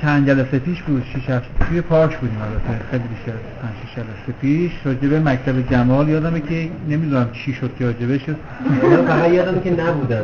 چند جلسه پیش بود، 6-7 توی پارک بودیم، البته خیلی بیشتر از 5-6 جلسه پیش، راجع به مکتب جمال یادمه که نمیدونم چی شد که راجبش شد. فقط یادمه که نبودم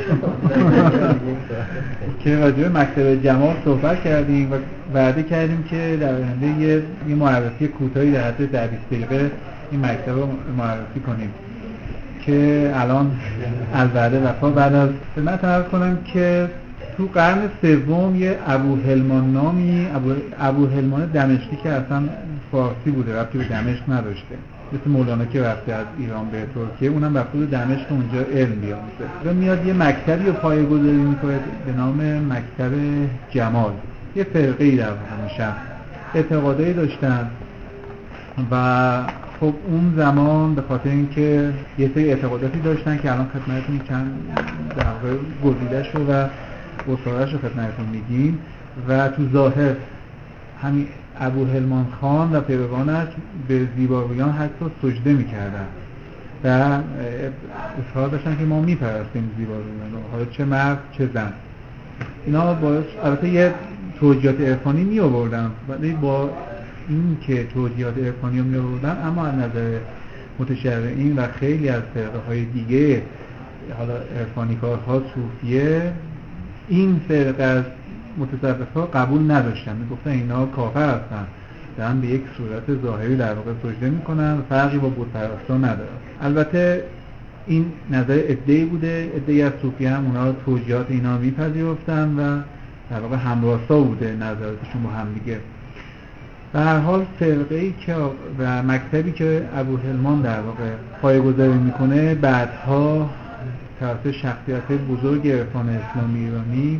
که راجع به مکتب جمال صحبت کردیم و وعده کردیم که در آینده یه معرفی کوتاهی در حد 10-20 دقیقه این مکتب رو معرفی کنیم که الان الوعده وفا. بعد از من عرض کنم که تو قرن سوم یه ابوهلمان نامی، ابوهلمان دمشقی که اصلا فارسی بوده، ربطی به دمشق نداشته، مثل مولانا که رفته از ایران به ترکیه، اونم رفته به دمشق اونجا علم بیاموزه و میاد یه مکتبی رو پایه‌گذاری میکنه به نام مکتب جمال. یه فرقه‌ای در واقع میشن، اعتقادایی داشتن و خب اون زمان به خاطر اینکه یه سری اعتقاداتی داشتن که الان خدمتتون چند در واقع گزیده‌شو و اصولش رو خدمتتون میگیم و تو ظاهر همین ابوهلمان خان و پیروانش به زیبارویان حتی سجده میکردن و اصرار داشتن که ما میپرستیم زیبارویان رو، حالا چه مرد چه زن. اینا باعث البته یه توجیهات عرفانی می آوردن، ولی با این که توجیهات عرفانی رو می آوردن اما از نظر متشرعین و خیلی از فرقه‌های دیگه، حالا عرفانی کارها، صوفیه، این فرقه از متصوف‌ها قبول نداشتن، میگفتن اینا کافر هستن، دارن به یک صورت ظاهری در واقع سجده میکنن، فرقی با بت‌پرستا نداره. البته این نظر عده‌ای بوده، عده‌ای از صوفیه هم اونا رو توجیهات اینا میپذیرفتن و در واقع همراستا بوده نظراتشون با هم دیگه. به هر حال فرقه‌ای که و مکتبی که ابوهلمان در واقع پایه‌گذاری میکنه بعدها توسط شخصیت بزرگ عرفان اسلامی ایرانی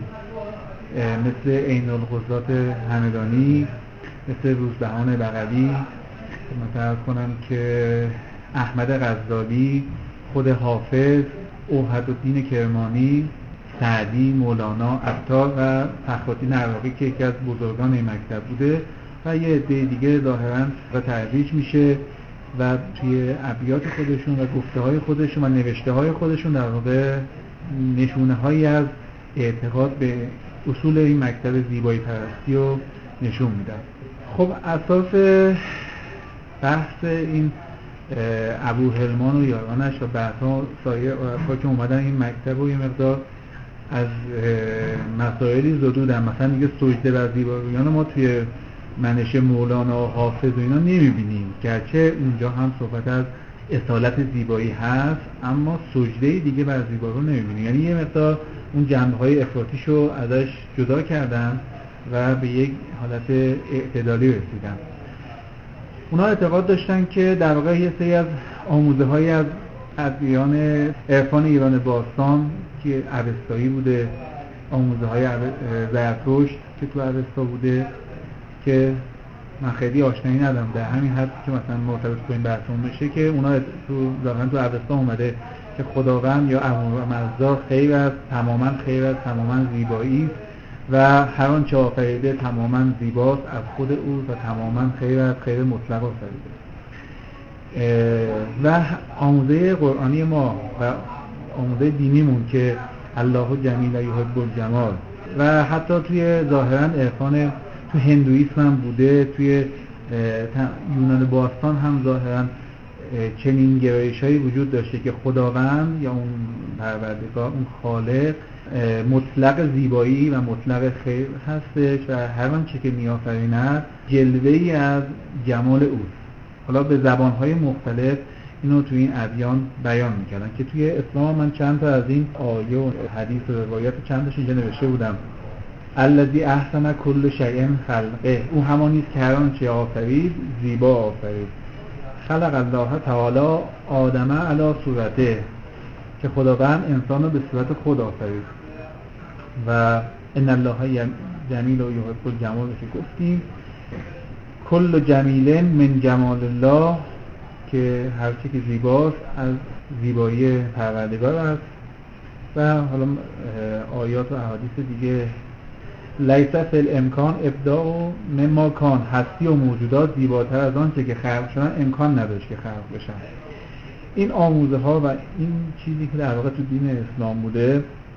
مثل عین الغزات همدانی، مثل روزبهان بغوی، مثلا کنم که احمد غزالی، خود حافظ، اوحدالدین کرمانی، سعدی، مولانا، عطار و فخرالدین عراقی که یکی از بزرگان این مکتب بوده و یه عده دیگه ظاهراً و ترویج میشه و توی ابیات خودشون و گفته‌های خودشون و نوشته‌های خودشون در واقع نشونه‌هایی از اعتقاد به اصول این مکتب زیبایی پرستی رو نشون میدن. خب اساس بحث این ابوهلمان و یارانش و بعدها سایر عرفا که اومدن این مکتب رو یه مقدار از مسائلی زدودن، مثلا دیگه سجده بر زیبارویان ما توی منشه مولانا و حافظ و اینا نمیبینیم، گرچه اونجا هم صحبت از اصالت زیبایی هست اما سجده دیگه بر زیبارو نمیبینیم، یعنی یه مقدار اون جنبه‌های افراطیشو ازش جدا کردن و به یک حالت اعتدالی رسیدن. اونا اعتقاد داشتن که در واقع یه سری از آموزه‌هایی از ادیان عرفان ایران باستان که اوستایی بوده، آموزه‌های زرتشت که تو اوستا بوده که من خیلی آشنایی ندارم، در همین حد که مثلا مرتبط با این بحثمون بشه که اونا تو ظاهرا تو اوستا اومده که خداوند یا امرمزدا خیر است، تماما خیر است، تماما زیبایی و هر آنچه آفریده تماما زیباست از خود او و تماما خیر است، خیر مطلق آفریده. و آموزه قرآنی ما و آموزه دینیمون که الله جمیل یحب الجمال و حتی توی ظاهرا عرفان تو هندویسم هم بوده، توی یونان باستان هم ظاهرا چنین گرایش‌هایی وجود داشته که خداوند یا اون پروردگار، اون خالق مطلق زیبایی و مطلق خیر هستش و هر آنچه که می‌آفریند جلوه‌ای از جمال اوست. حالا به زبان‌های مختلف اینو توی این ادیان بیان می‌کردن که توی اسلام من چند تا از این آیه و حدیث و روایات چند تاش اینجا نوشته بودم. الذی احسن کل شیء خلقه، او همانی است که هر آنچه آفرید زیبا آفرید. خلق الله تعالی آدم علی صورته، که خداوند انسان رو به صورت خود آفرید و ان الله جمیل و یحب الجمال که گفتیم. کل جمیل من جمال الله، که هر چی که زیباست از زیبایی پروردگار است. و حالا آیات و احادیث دیگه، لیس فی الامکان ابداع مما کان، هستی و موجودات زیباتر از آن که خلق شدن امکان نداشت که خلق بشن. این آموزه ها و این چیزی که در واقع تو دین اسلام بوده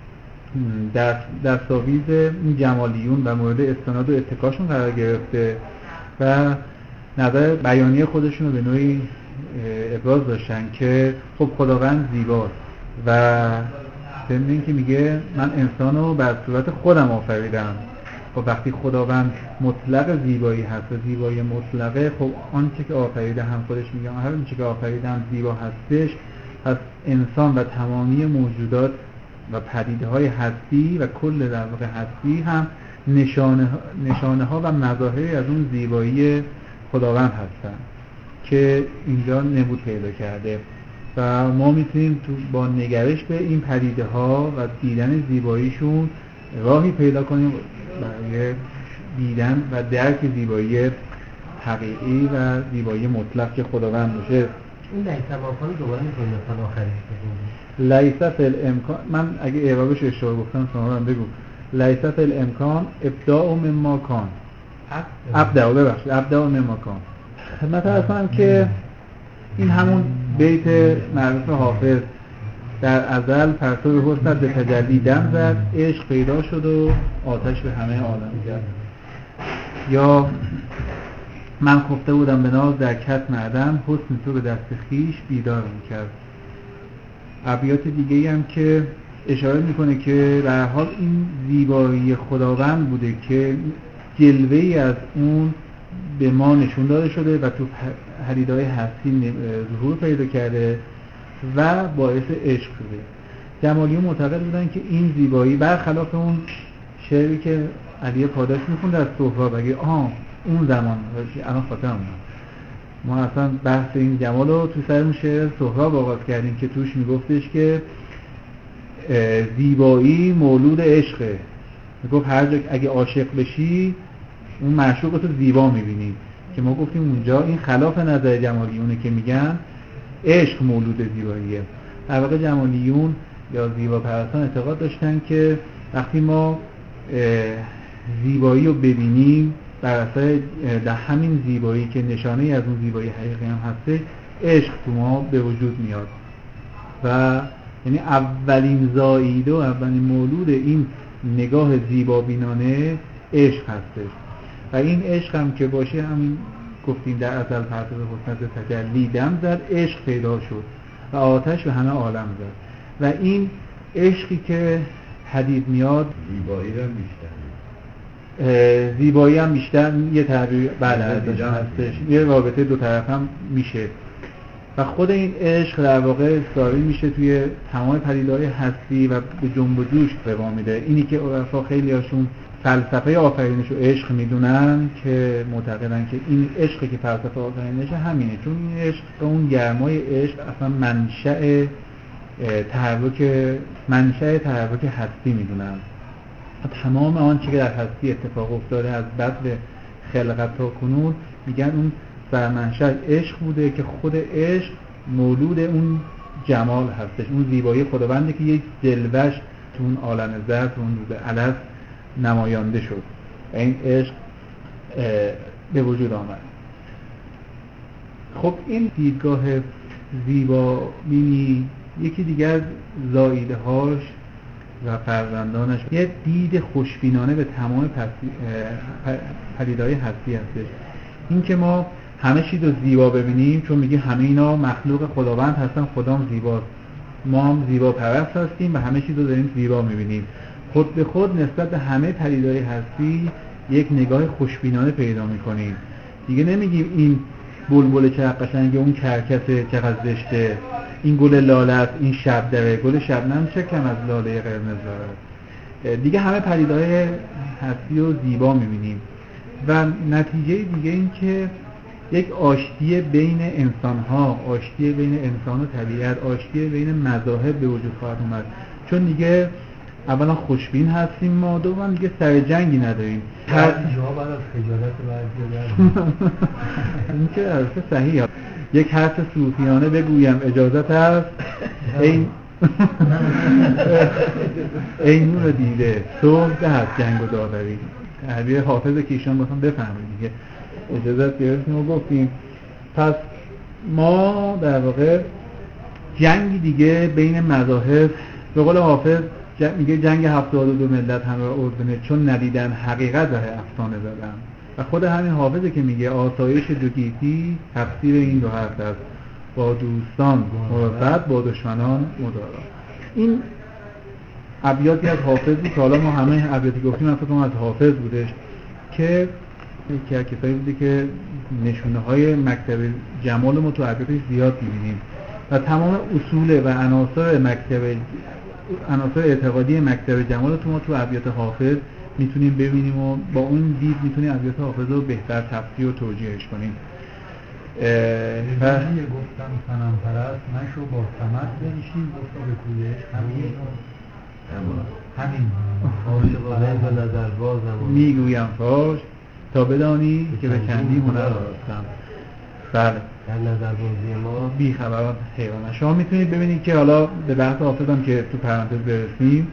دستاویز این جمالیون و مورد استناد و اتکاشون قرار گرفته و نظر بیانی خودشون رو به نوعی ابراز داشتن که خب خداوند زیباست و ضمن این که میگه من انسان رو بر صورت خودم آفریدم. خب وقتی خداوند مطلق زیبایی هست و زیبایی مطلقه، خب آنچه که آفریده هم خودش میگه هر آنچه که آفریدم زیبا هستش، پس انسان و تمامی موجودات و پدیده های هستی و کل در واقع هستی هم نشانه ها و مظاهری از اون زیبایی خداوند هستن که اینجا نمود پیدا کرده و ما میتونیم با نگرش به این پدیده ها و دیدن زیباییشون راهی پیدا کنیم برای دیدن و درک زیبایی حقیقی و زیبایی مطلق که خداوند باشه. این لیس الامکان دوباره میتونیم مثلا آخرش بگیم لیس فی الامکان، من اگه اعرابش اشتباه گفتم شما هم بگو. لیس فی الامکان ابداع مما کان، ابداع مما کان. خدمت عرض کنم که این همون بیت معروف حافظ در ازل پرتو حسنت به تجلی دم زد، عشق پیدا شد و آتش به همه عالم زد. یا من خفته بودم به ناز در کتم عدم، حسن تو به دست خویش بیدار میکرد. ابیات دیگه هم که اشاره میکنه که به هر حال این زیبایی خداوند بوده که جلوه‌ای از اون به ما نشون داده شده و تو پدیده‌های هستی ظهور پیدا کرده و باعث عشق شده. جمالیون معتقد بودن که این زیبایی برخلاف اون شعری که علی پاداش میخوند از سهراب، اگه اون زمان الان خاطرم ما اصلا بحث این جمال رو تو سر اون شعر سهراب آغاز کردیم که توش میگفتش که زیبایی مولود عشقه. میگفت هر جا اگه عاشق بشی اون معشوق تو زیبا میبینی، که ما گفتیم اونجا این خلاف نظر جمالیونه که میگن عشق مولود زیباییه. در واقع جمالیون یا زیبا پرستان اعتقاد داشتن که وقتی ما زیبایی رو ببینیم، بر اساس در همین زیبایی که نشانه از اون زیبایی حقیقی هم هسته، عشق تو ما به وجود میاد و یعنی اولین زاییده و اولین مولود این نگاه زیبابینانه عشق هستش. و این عشق هم که باشه، همین گفتیم در ازل پرتو حسنت تجلی دم زد، عشق پیدا شد و آتش به همه عالم زد. و این عشقی که پدید میاد، زیبایی هم بیشتر یه تعبیر بعد ازش هستش، یه رابطه دو طرف هم میشه و خود این عشق در واقع ساری میشه توی تمام پدیده‌های هستی و به جنب و جوش روا میده. اینی که عرفا خیلی هاشون فلسفه آفرینش و عشق میدونن که معتقدن که این عشقی که فلسفه آفرینش همینه، چون این عشق، اون گرمای عشق اصلا منشأ تحرک هستی میدونن. تمام آنچه که در هستی اتفاق افتاده از بدء خلقت تا کنون میگن اون سرمنشأ عشق بوده که خود عشق مولود اون جمال هستش، اون زیبایی خداونده که یک جلوه‌اش تو اون عالم ذات، اون روز الست نمایانده شد و این عشق به وجود آمد. خب این دیدگاه زیبابینی یکی دیگر زاییده هاش و فرزندانش یه دید خوشبینانه به تمام پدیده‌های هستی هستش. این که ما همه چیز رو زیبا ببینیم، چون میگه همه اینا مخلوق خداوند هستن، خدام زیباست، ما هم زیبا پرست هستیم و همه چیز رو داریم زیبا میبینیم. خود به خود نسبت به همه پدیده‌های هستی یک نگاه خوشبینانه پیدا میکنیم. دیگه نمیگیم این بلبل چقدر قشنگه، اون کرکسه چقدر زشته، این گل لاله است، این شبدره، گل شبنم چه کم از لاله قرمز داره. دیگه همه پدیده‌های هستی رو زیبا میبینیم و نتیجه دیگه این که یک آشتی بین انسان‌ها، آشتی بین انسان و طبیعت، آشتی بین مذاهب به وجود خواهد اومد، چون دیگه اولا خوشبین هستیم ما، دوم دیگه سر جنگی نداریم. هر جا بعد از خجالت برمیاد. این که البته صحیحه. یک حرف صوفیانه بگویم اجازت است، این نور دیده صبح ده جنگ و داوری. تعبیر حافظ که ایشان بخوام بفهمید دیگه اجازت گرفتیم و گفتیم. پس ما در واقع جنگی دیگه بین مذاهب، به قول حافظ میگه جنگ 72 ملت همه اردنه، چون ندیدن حقیقت راه افسانه زدن. و خود همین حافظه که میگه آسایش دو گیتی تفسیر این دو حرف است، با دوستان مرافقت، با دشمنان مدارا. این ابیاتی از حافظ بود که حالا ما همه ابیاتی گفتیم من فکر کنم از حافظ بودش، که یکی از کسایی بوده که نشونه های مکتب جمال ما تو ابیاتش زیاد می‌بینیم و تمام اصول و عناصر اعتقادی مکتب جمال تو ما تو ابیات حافظ میتونیم ببینیم و با اون دید میتونیم ابیات حافظ رو بهتر تفسیر و توجیهش کنیم. و گفتم صنم پرست نشو با ثمر بنشین، گفتا به کویش همین عاشقانه به نظر بازم میگویم فاش تا بدانی که به چندی هنر راستم. بله، در نظر بازی ما بیخبران حیرانه. شما میتونید ببینید که حالا به بحث حافظ هم که تو پرانتز برسیم،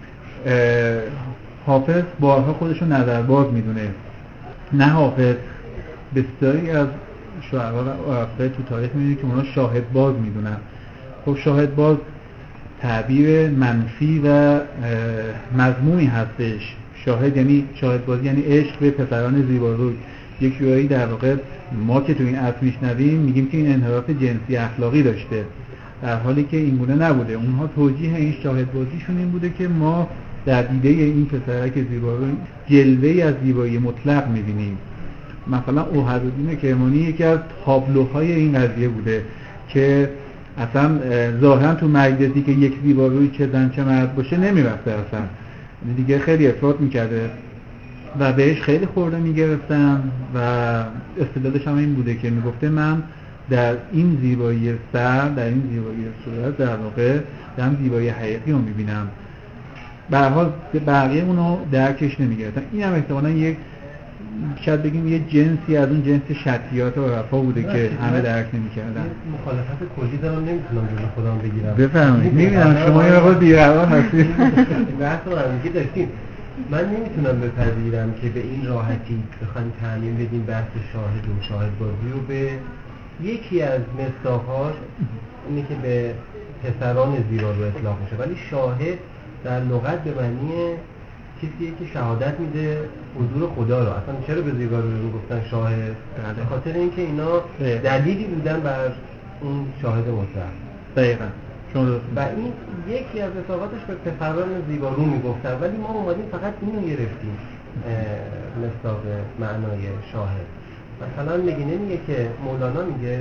حافظ بارها خودشو نظرباز میدونه. نه حافظ، بسیاری از شعرا و عرفای تو تاریخ میبینید که اونا شاهد باز میدونن. خب شاهد باز تعبیر منفی و مذمومی هستش. شاهد بازی یعنی عشق به پسران زیباروی. یک جورایی در واقع ما که تو این عصر میشنویم میگیم که این انحراف جنسی اخلاقی داشته، در حالی که این گونه نبوده. اونها توجیه این شاهد بازیشون این بوده که ما در دیده این پسرک زیباروی جلوه‌ای از زیبایی مطلق میبینیم. مثلا اوحدالدین کرمانی یکی از تابلوهای این قضیه بوده که اصلا ظاهرا تو مجلسی که یک زیباروی چه زن چه مرد باشه نمیرفته، اصلا دیگه خیلی افراط میکرده و بهش خیلی خورده میگرفتن و استدلالش هم این بوده که میگفته من در این زیبایی سر، در این زیبایی صورت در واقع دارم زیبایی حقیقی رو میبینم. به هر حال بقیه اونو درکش نمیگرفتن. این هم احتمالاً یک شاید بگیم یه جنسی از اون جنس شطیات و رفا بوده که همه درک نمی‌کردن. مخالفت کلی دارم نمیتونم جلو خودم بگیرم. بفرمایید. می‌بینم شما یه مقدار بی‌قرار هستید. بحث رو همینجوری داشتیم. من نمیتونم بپذیرم که به این راحتی بخوایم تعمیم بدیم بحث شاهد و شاهد بازی رو به یکی از مصداق‌هاش اینه که به پسران زیبارو اطلاق میشه، ولی شاهد در لغت به معنی کسیه که شهادت میده حضور خدا رو. اصلا چرا به زیبارو میگفتن شاهد؟ به خاطر اینکه اینا دلیلی بودن بر اون شاهد مطلق. دقیقاً. و این یکی از اطلاقاتش به پسران زیبارو میگفتن، ولی ما اومدیم فقط اینو گرفتیم مصداق معنای شاهد. مثلا نمیگه که مولانا میگه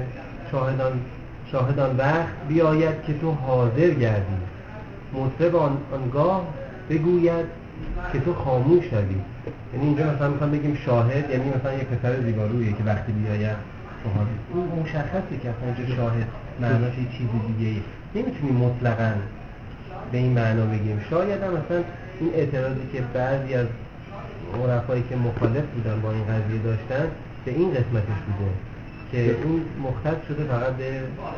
شاهدان وقت بیاید که تو حاضر گردی، مطرب آنگاه بگوید که تو خاموش شدی. یعنی اینجا مثلا میخوام بگیم شاهد یعنی مثلا یک پسر زیبارویه که وقتی بیاید اون مشخصه که اصلا اینجا شاهد معناش یه چیز دیگه ای. نمیتونیم مطلقاً به این معنا بگیم. شاید هم مثلا این اعتراضی که بعضی از عرفایی که مخالف بودن با این قضیه داشتن به این قسمتش بوده که اون مختص شده فقط به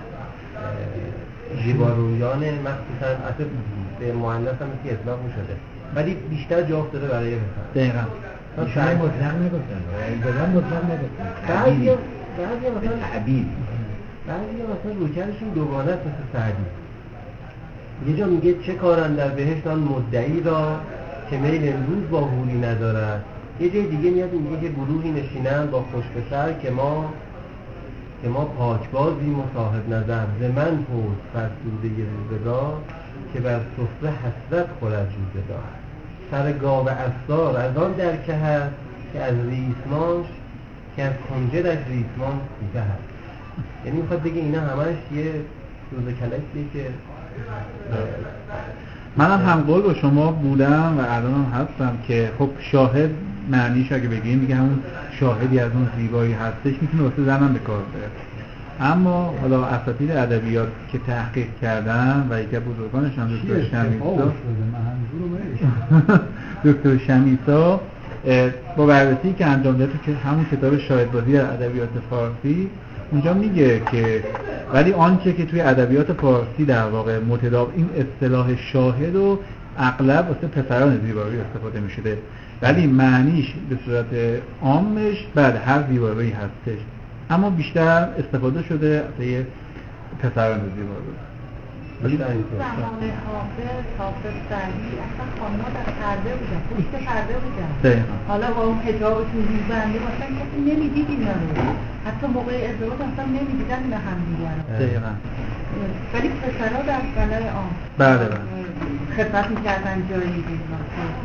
زیبارویان، مخصوصاً اصلا به مؤنث هم مثل اطلاق میشده، ولی بیشتر جا افتاده برای پسر. دقیقاً. شاید مطلق نگفتن، ایزدان مطلق نگفتن. بعضی مثلا تعبیر، بعضی مثلا روکرشون دوگانه است مثل سعدی. یه جا میگه چه کارن در بهشت آن مدعی را که میل امروز با حوری ندارد. یه جای دیگه میاد میگه که گروهی نشینن با خوش پسر که ما پاکبازیم و صاحب نظر. ز من پرس فرسوده ی روزگار که بر سفره حسرت خورد روزگار. سر گاو اسرار از آن درکه هست که از ریسمانش که از کنجدش ریسمان کوته هست. یعنی میخواد بگه اینا همش یه روز کلکیه که منم هم قول با شما بودم و الانم هستم که خب شاهد معنیش اگه بگیم میگه همون شاهدی از اون زیبایی هستش، میتونه واسه زنم به کار بره. اما حالا اساتید ادبیات که تحقیق کردن و یکی از بزرگانش هم دکتر شمیسا با بررسی که انجام داد تو همون کتاب شاهدبازی در ادبیات فارسی، اونجا میگه که ولی آنچه که توی ادبیات فارسی در واقع متداول این اصطلاح شاهد و اغلب واسه پسران زیبایی استفاده میشده، ولی معنیش به صورت عامش بعد هر زیبایی هستش، اما بیشتر استفاده شده واسه پسران زیبایی. ولی در این طور زمان حافظ سعدی اصلا خانم‌ها در پرده بودن، پشت پرده بودن. حالا با اون حجابشون ریزنده مثلا کسی نمیدید اینا رو، حتی موقع ازدواج اصلا نمیدیدن اینا همدیگر رو. دقیقاً. ولی پسرها در قلعه عام بله خدمت می‌کردن جایی دیگه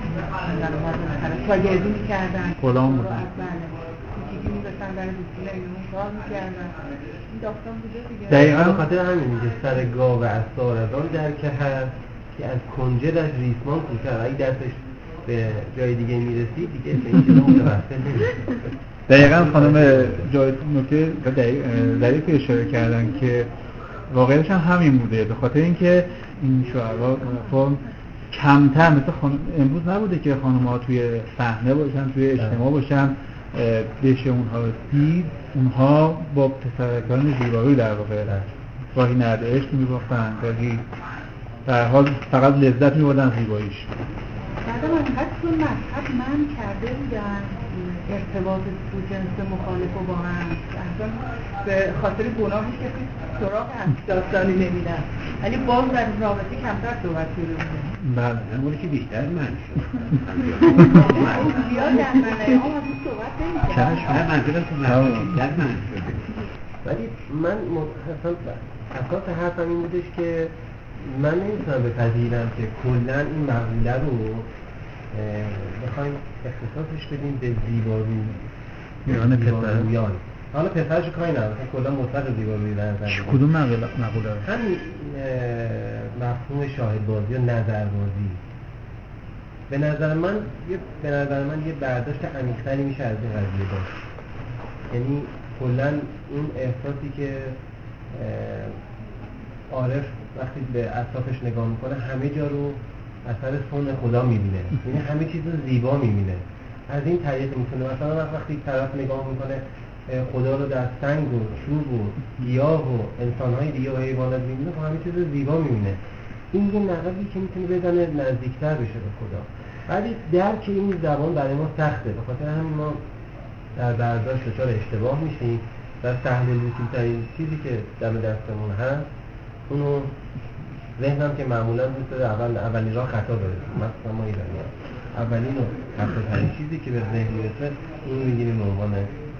شاگردی می‌کردن، غلام بودن. بله کوچیکی می‌رسن در بیسیل اینو کار می‌کردن. این داستان بوده دیگه. دقیقاً به خاطر همین میگه سر گاو اسرار از آن در که هست که از کنجدش ریسمان کوتاه، اگه دستش به جای دیگه میرسید دیگه به این چیزا متوسل نمیشه. دقیقاً خانم جای نکته ظریف اشاره کردن که واقعیتش هم همین بوده، به خاطر اینکه این شعرا کمتر مثل امروز نبوده که خانم‌ها توی صحنه باشن، توی اجتماع باشن، بشه اونها رو دید. اونها با پسرکان زیبایی در واقع گاهی نرد عشق می‌باختن، گاهی در حال فقط لذت می‌بردن زیباییش. بعد من اینقدر تو مذهب من کرده بودن ارتباط تو جنس مخالف و با هم اصلا به خاطر گناهش کسی سراغ همچین داستانی نمیدن، ولی باز در رابطه کمتر صحبت شده بوده. بله همونی که بیشتر من زیاد در منه هم از این صحبت نمی‌کنم. نه منظورم تو مذهب بیشتر من شده. ولی من اساس حرفم این بودش که من نمیتونم بپذیرم که کلا این مقوله رو بخوایم اختصاصش بدیم به زیبارویان. حالا پسرش کاری نداره، کلا مطلق زیبارویی در نظر بگیریم. کدوم مقوله؟ همین مفهوم شاهدبازی و نظربازی به نظر من یه برداشت عمیق‌تری میشه از این قضیه داشت. یعنی کلا اون احساسی که عارف وقتی به اطرافش نگاه میکنه همه جا رو اثر صنع خدا میبینه، یعنی همه چیز رو زیبا میبینه. از این طریق میتونه مثلا وقتی طرف نگاه میکنه خدا رو در سنگ و چوب و گیاه و انسانهای دیگه و حیوانات میبینه، خب همه چیز رو زیبا میبینه. این یه نقبی که میتونه بدانه نزدیکتر بشه به خدا. ولی درک این زبان برای ما سخته، به خاطر همین ما در برداشت دچار اشتباه میشیم و سهل الوصول‌ترین چیزی که دم دستمون هست اونو ذهنم که معمولا دوست داره اولین راه خطا داره، مثلا ما ایرانی‌ها اولین و خطاترین چیزی که به ذهن میرسه اونو میگیریم به عنوان.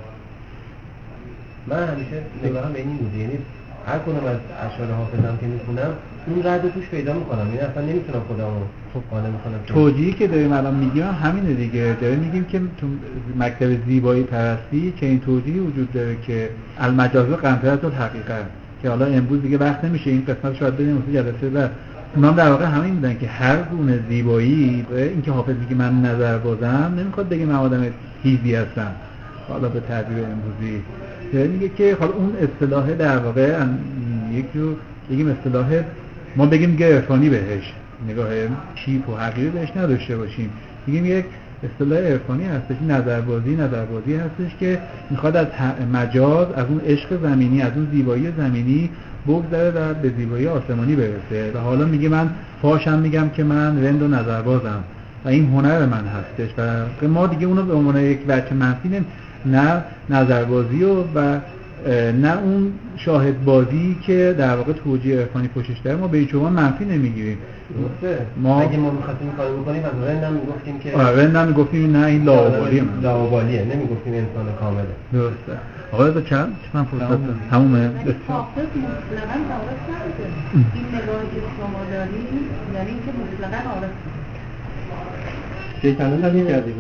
من همیشه نگاهم به این بوده، یعنی هر کدوم از اشعار حافظم که میخونم اون رد توش پیدا میکنم، یعنی اصلا نمیتونم خودمو قانع میکنم. توجیهی که داریم الان میگیم همینه دیگه، داریم میگیم که تو مکتب زیبایی پرستی که این توجیهی وجود داره که المجاز قنطرة الحقیقه، که حالا امروز دیگه وقت نمیشه این قسمت شاید بریم واسه جلسه بعد. اونام در واقع همین بودن که هر گونه زیبایی، این که حافظ میگه من نظر بازم نمیخواد بگه من آدم هیزی هستم، حالا به تعبیر امروزی میگه که حالا اون اصطلاح در واقع یک جور بگیم اصطلاح ما بگیم عرفانی بهش، نگاه چیپ و حقیقی بهش نداشته باشیم، میگیم یک اصطلاح عرفانی هستش. نظربازی هستش که میخواد از مجاز، از اون عشق زمینی، از اون زیبایی زمینی بگذره و به زیبایی آسمانی برسه. و حالا میگه من فاشم میگم که من رند و نظربازم و این هنر من هستش و ما دیگه اونو به عنوان یک وجه منفی نه نظربازی و نه اون شاهدبازی که در واقع توجیه عرفانی پشتش داره، ما به هیچ عنوان منفی نمیگیریم. ما اگه ما می‌خواستیم این کارو بکنیم از رندم میگفتیم که رندم میگفتیم نه این لاابالیه، نمیگفتیم انسان کامله. درسته. آقا به چند من فرصت دارم تمومه. حافظ مطلقاً عارف نبوده. این نگاهی که شما دارید یعنی اینکه مطلقاً عارف چه کلمه هم کردی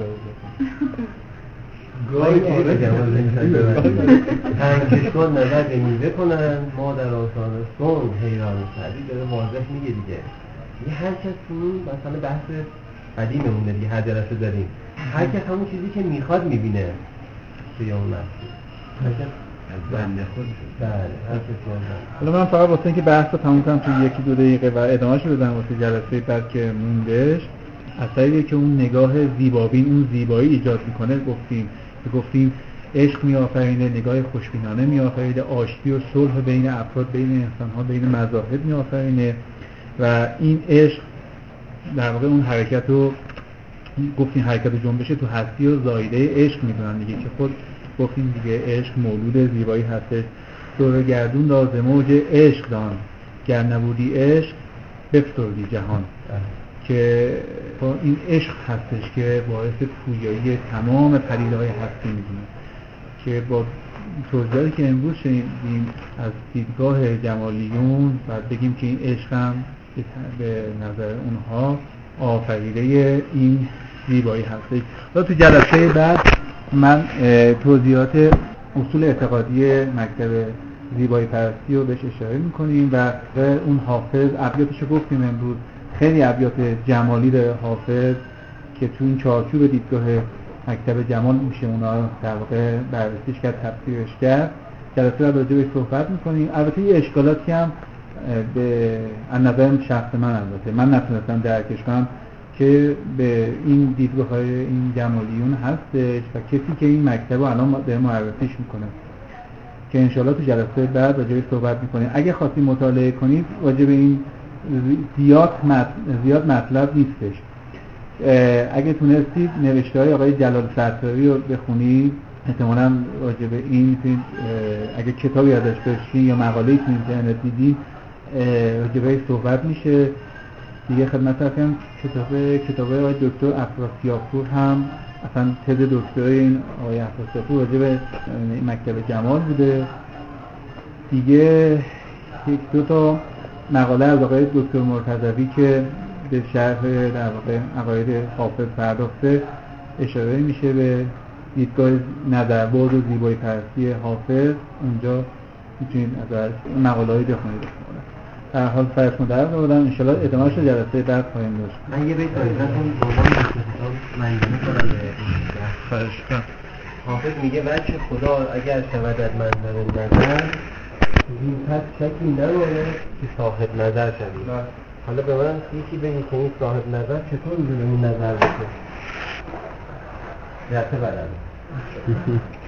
گاهی چیزی بگم از این تنکشگاه نظر به میوه کنن ما در آسان سون حیران سعدی داره واضح میگه دیگه. هر کس مثلا بحث قدیممونه دیگه، هر جلسه داریم هر کس همون چیزی که میخواد میبینه توی اون مسئله، هر کس از بنده خودش. بله هر کسی از بنده. حالا من فقط واسه اینکه بحث رو تموم کنم توی 1-2 دقیقه و ادامهش رو بدم واسه جلسه بعد که موندش، اثریه که اون نگاه زیبابین اون زیبایی ایجاد میکنه. گفتیم عشق میآفرینه، نگاه خوشبینانه میآفرینه، آشتی و صلح بین افراد، بین انسان‌ها، بین مذاهب میآفرینه و این عشق در واقع اون حرکت رو گفتیم حرکت جنبش تو هستی و زایده عشق میدونن دیگه، که خود گفتیم دیگه عشق مولود زیبایی هستش. دور گردون راز موج عشق دان گر نبودی عشق بفسردی جهان، که با این عشق هستش که باعث پویایی تمام پدیده‌های هستی می‌کنه، که با توضیحاتی که امروز شنیدیم از دیدگاه جمالیون باید بگیم که این عشق هم به نظر اونها آفریده این زیبایی هستش. و تو جلسه بعد من توضیحات اصول اعتقادی مکتب زیبایی پرستی رو بهش اشاره میکنیم و اون حافظ ابیاتش رو گفتیم امروز، خیلی ابیات جمالی داره حافظ که تو این چارچوب دیدگاه مکتب جمال میشه اونا در واقع بررسیش کرد، تفسیرش کرد. جلسه بعد راجع بهش صحبت میکنیم. البته یه اشکالاتی هم به نظر شخص من نتونستم درکش کنم که به این دیدگاه‌های این جمالیون هستش و کسی که این مکتب رو الان داره معرفیش میکنه که انشالله تو جلسه بعد راجع بهش صحبت میکنیم. اگه خواستید مطالعه کنید راجع به این زیاد مطلب نیستش. اگه تونستید نوشته‌های آقای جلال ستاری رو بخونید احتمالاً راجع به این اگه کتابی ازش داشتین یا مقاله‌ای تو اینترنت دیدین راجع بهش صحبت میشه دیگه. خدمت هستم کتاب آقای دکتر افراسیاب‌پور هم اصلا تز دکترای این آقای افراسیاب‌پور راجع به مکتب جمال بوده دیگه. یک دو تا مقاله از آقای دکتر مرتضوی که به شرح در واقع عقاید حافظ پرداخته اشاره میشه به دیدگاه نظربرد و زیبایی پرستی حافظ. اونجا میتونید ازش مقاله‌ای بخونید. در حال فرصت مدرب بودم انشالله ادامهش رو جلسه بعد خواهیم داشت. من یه بیت ازتون دوباره منظومه کنم به این خواهش کنم. حافظ میگه وجه خدا اگر شودد منظر نظر زین پس شکی نماند که صاحب نظر شدید. حالا به من یکی بگی که این صاحب نظر چطور میدونه این نظر بشه؟ جلسه بعد